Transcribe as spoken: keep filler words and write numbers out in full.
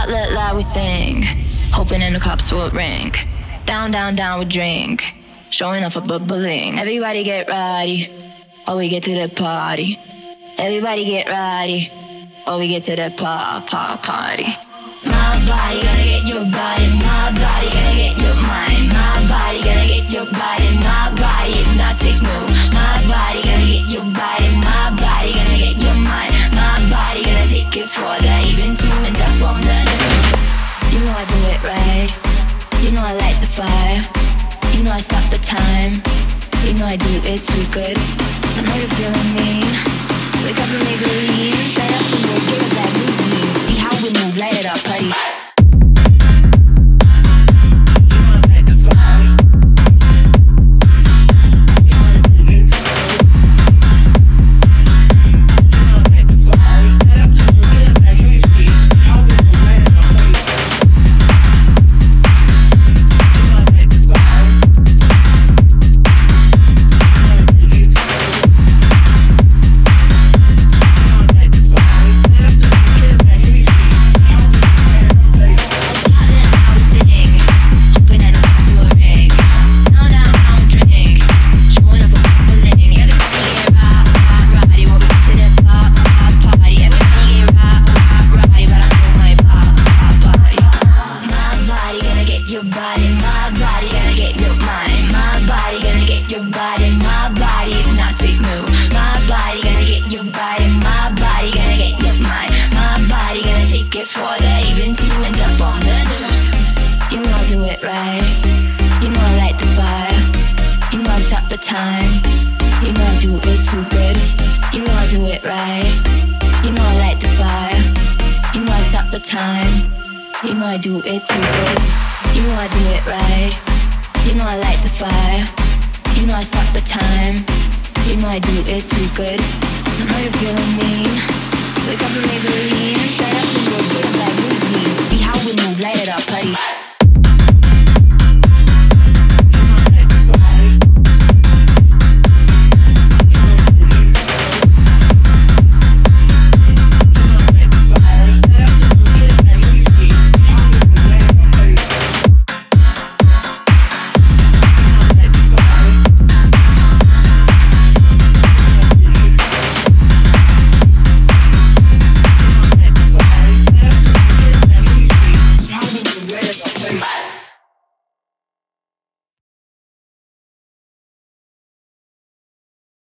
Loud, loud, loud we sing, hoping in the cops will ring. Down, down, down we drink, showing off a bubbling. Everybody get ready, or we get to the party. Everybody get ready, or we get to the pa pa party. My body gonna get your body, my body gonna get your mind. My body gonna get your body, my body hypnotic move. My body gonna get your body, my body gonna get your mind. My body gonna take it further, even to end up on the news. You know I do it right, you know I light the fire, you know I stop the time, you know I do it too good. I know you're feeling me. Wake up and make believe. Stand up and go give it that routine. See how we move, light it up, buddy. You know I stop the time, you know I do it too good. I know you're feeling me.